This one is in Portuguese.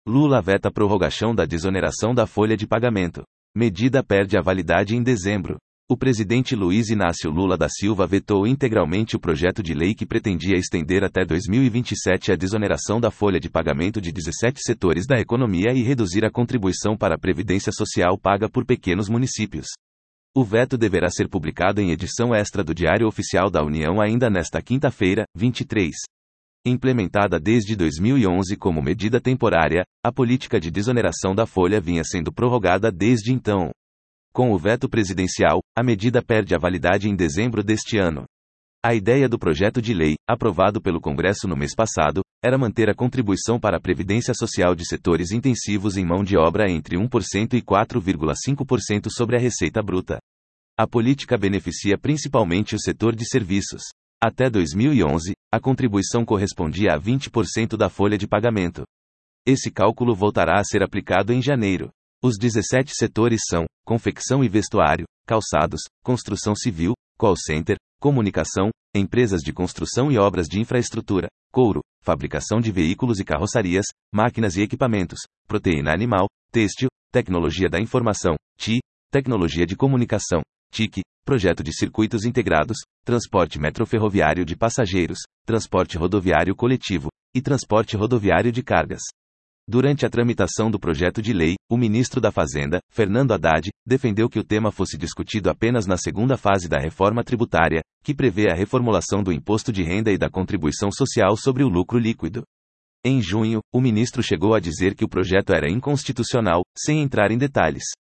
Lula veta prorrogação da desoneração da folha de pagamento. Medida perde a validade em dezembro. O presidente Luiz Inácio Lula da Silva vetou integralmente o projeto de lei que pretendia estender até 2027 a desoneração da folha de pagamento de 17 setores da economia e reduzir a contribuição para a Previdência Social paga por pequenos municípios. O veto deverá ser publicado em edição extra do Diário Oficial da União ainda nesta quinta-feira, 23. Implementada desde 2011 como medida temporária, a política de desoneração da folha vinha sendo prorrogada desde então. Com o veto presidencial, a medida perde a validade em dezembro deste ano. A ideia do projeto de lei, aprovado pelo Congresso no mês passado, era manter a contribuição para a Previdência Social de setores intensivos em mão de obra entre 1% e 4,5% sobre a receita bruta. A política beneficia principalmente o setor de serviços. Até 2011, a contribuição correspondia a 20% da folha de pagamento. Esse cálculo voltará a ser aplicado em janeiro. Os 17 setores são: confecção e vestuário, calçados, construção civil, call center, comunicação, empresas de construção e obras de infraestrutura, couro, fabricação de veículos e carroçarias, máquinas e equipamentos, proteína animal, têxtil, tecnologia da informação, TI, tecnologia de comunicação, TIC, projeto de circuitos integrados, transporte metroferroviário de passageiros, transporte rodoviário coletivo e transporte rodoviário de cargas. Durante a tramitação do projeto de lei, o ministro da Fazenda, Fernando Haddad, defendeu que o tema fosse discutido apenas na segunda fase da reforma tributária, que prevê a reformulação do imposto de renda e da contribuição social sobre o lucro líquido. Em junho, o ministro chegou a dizer que o projeto era inconstitucional, sem entrar em detalhes.